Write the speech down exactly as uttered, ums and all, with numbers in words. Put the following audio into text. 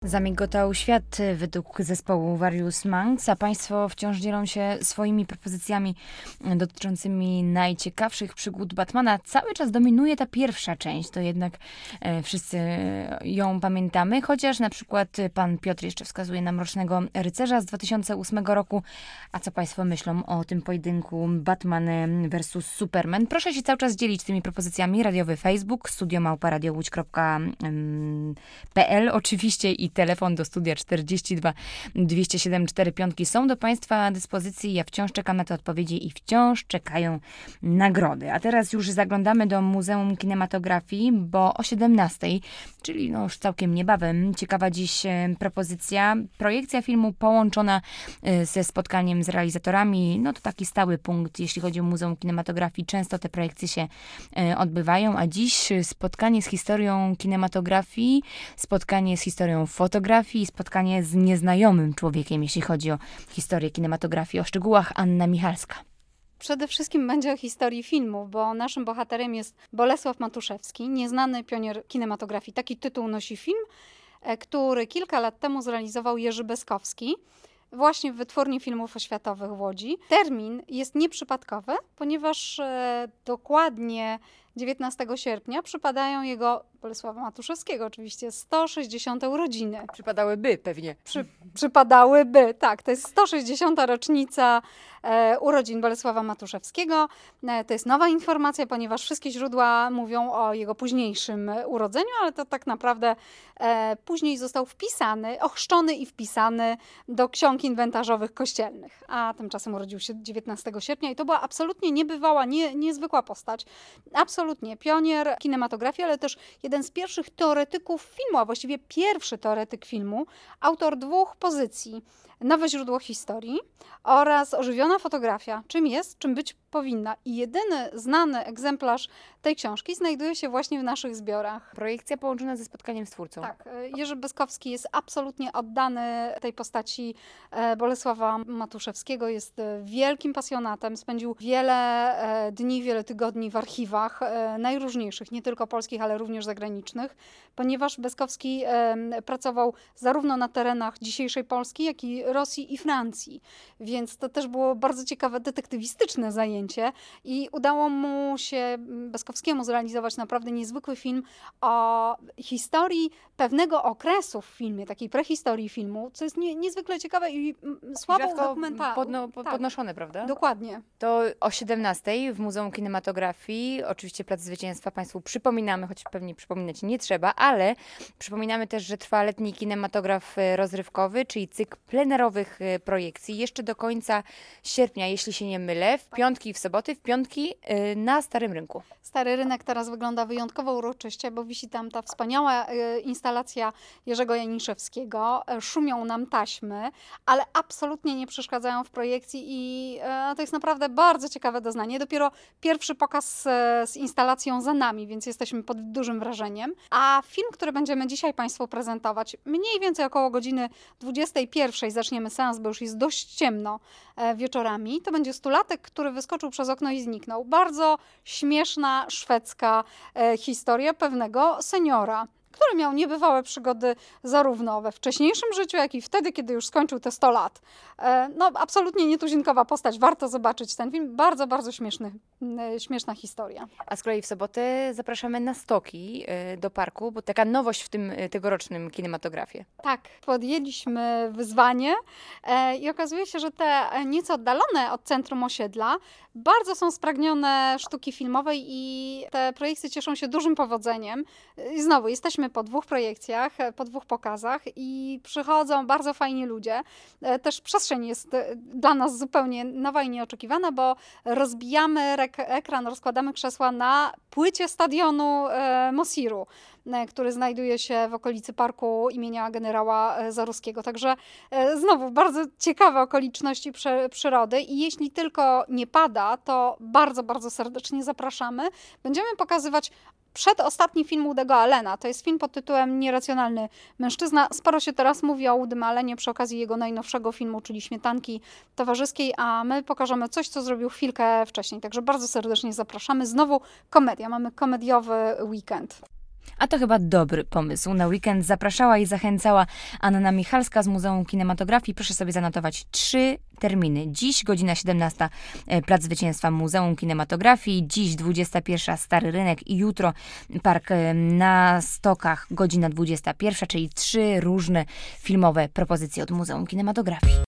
Zamigotał świat według zespołu Various Monks, a Państwo wciąż dzielą się swoimi propozycjami dotyczącymi najciekawszych przygód Batmana. Cały czas dominuje ta pierwsza część, to jednak e, wszyscy ją pamiętamy, chociaż na przykład pan Piotr jeszcze wskazuje na Mrocznego Rycerza z dwa tysiące ósmego roku. A co Państwo myślą o tym pojedynku Batman versus Superman? Proszę się cały czas dzielić tymi propozycjami. Radiowy Facebook, studio małpa radio łódź kropka p l oczywiście i telefon do studia czterdzieści dwa dwieście siedem cztery pięć są do Państwa dyspozycji. Ja wciąż czekam na te odpowiedzi i wciąż czekają nagrody. A teraz już zaglądamy do Muzeum Kinematografii, bo o siedemnastej, czyli no już całkiem niebawem, ciekawa dziś propozycja. Projekcja filmu połączona ze spotkaniem z realizatorami. No to taki stały punkt, jeśli chodzi o Muzeum Kinematografii. Często te projekcje się odbywają, a dziś spotkanie z historią kinematografii, spotkanie z historią fotografii, spotkanie z nieznajomym człowiekiem, jeśli chodzi o historię kinematografii. O szczegółach Anna Michalska. Przede wszystkim będzie o historii filmu, bo naszym bohaterem jest Bolesław Matuszewski, nieznany pionier kinematografii. Taki tytuł nosi film, który kilka lat temu zrealizował Jerzy Beskowski, właśnie w Wytwórni Filmów Oświatowych w Łodzi. Termin jest nieprzypadkowy, ponieważ e, dokładnie dziewiętnastego sierpnia przypadają jego, Bolesława Matuszewskiego oczywiście, sto sześćdziesiąte urodziny. Przypadałyby pewnie. Przy, przypadałyby, tak. To jest sto sześćdziesiąta rocznica e, urodzin Bolesława Matuszewskiego. E, to jest nowa informacja, ponieważ wszystkie źródła mówią o jego późniejszym urodzeniu, ale to tak naprawdę e, później został wpisany, ochrzczony i wpisany do ksiąg inwentarzowych kościelnych. A tymczasem urodził się dziewiętnastego sierpnia i to była absolutnie niebywała, nie, niezwykła postać. Absolutnie pionier kinematografii, ale też jeden z pierwszych teoretyków filmu, a właściwie pierwszy teoretyk filmu, autor dwóch pozycji. Nowe źródło historii oraz ożywiona fotografia. Czym jest, czym być powinna. I jedyny znany egzemplarz tej książki znajduje się właśnie w naszych zbiorach. Projekcja połączona ze spotkaniem z twórcą. Tak. Jerzy Beskowski jest absolutnie oddany tej postaci Bolesława Matuszewskiego. Jest wielkim pasjonatem. Spędził wiele dni, wiele tygodni w archiwach najróżniejszych, nie tylko polskich, ale również zagranicznych, ponieważ Beskowski pracował zarówno na terenach dzisiejszej Polski, jak i Rosji i Francji. Więc to też było bardzo ciekawe detektywistyczne zajęcie i udało mu się, Beskowskiemu, zrealizować naprawdę niezwykły film o historii pewnego okresu w filmie, takiej prehistorii filmu, co jest nie, niezwykle ciekawe i słabo udokumentowane. Podno, pod, tak. Podnoszone, prawda? Dokładnie. To o siedemnastej w Muzeum Kinematografii, oczywiście Plac Zwycięstwa Państwu przypominamy, choć pewnie przypominać nie trzeba, ale przypominamy też, że trwa letni kinematograf rozrywkowy, czyli cykl plenerowych projekcji jeszcze do końca sierpnia, jeśli się nie mylę, w piątki i w soboty, w piątki na Starym Rynku. Stary Rynek teraz wygląda wyjątkowo uroczyście, bo wisi tam ta wspaniała instalacja Jerzego Janiszewskiego. Szumią nam taśmy, ale absolutnie nie przeszkadzają w projekcji i to jest naprawdę bardzo ciekawe doznanie. Dopiero pierwszy pokaz z instalacją za nami, więc jesteśmy pod dużym wrażeniem. A film, który będziemy dzisiaj Państwu prezentować, mniej więcej około godziny dwudziestej pierwszej zaczniemy seans, bo już jest dość ciemno wieczorami. To będzie Stulatek, który wyskoczył przez okno i zniknął. Bardzo śmieszna szwedzka historia pewnego seniora, który miał niebywałe przygody zarówno we wcześniejszym życiu, jak i wtedy, kiedy już skończył te sto lat. No, absolutnie nietuzinkowa postać. Warto zobaczyć ten film. Bardzo, bardzo śmieszny, śmieszna historia. A z kolei w sobotę zapraszamy na Stoki do parku, bo taka nowość w tym tegorocznym kinematografie. Tak, podjęliśmy wyzwanie i okazuje się, że te nieco oddalone od centrum osiedla bardzo są spragnione sztuki filmowej i te projekcje cieszą się dużym powodzeniem. I znowu, jesteśmy po dwóch projekcjach, po dwóch pokazach i przychodzą bardzo fajni ludzie. Też przestrzeń jest dla nas zupełnie nowa i nieoczekiwana, bo rozbijamy ekran, rozkładamy krzesła na płycie stadionu Mosiru, który znajduje się w okolicy parku imienia generała Zaruskiego. Także znowu bardzo ciekawe okoliczności przyrody i jeśli tylko nie pada, to bardzo, bardzo serdecznie zapraszamy. Będziemy pokazywać przedostatni film Woody'ego Allena. To jest film pod tytułem Nieracjonalny mężczyzna. Sporo się teraz mówi o Woodym Allenie przy okazji jego najnowszego filmu, czyli Śmietanki Towarzyskiej, a my pokażemy coś, co zrobił chwilkę wcześniej. Także bardzo serdecznie zapraszamy. Znowu komedia. Mamy komediowy weekend. A to chyba dobry pomysł. Na weekend zapraszała i zachęcała Anna Michalska z Muzeum Kinematografii. Proszę sobie zanotować trzy terminy. Dziś godzina siedemnasta Plac Zwycięstwa Muzeum Kinematografii, dziś dwudziesta pierwsza Stary Rynek i jutro Park na Stokach godzina dwudziesta pierwsza, czyli trzy różne filmowe propozycje od Muzeum Kinematografii.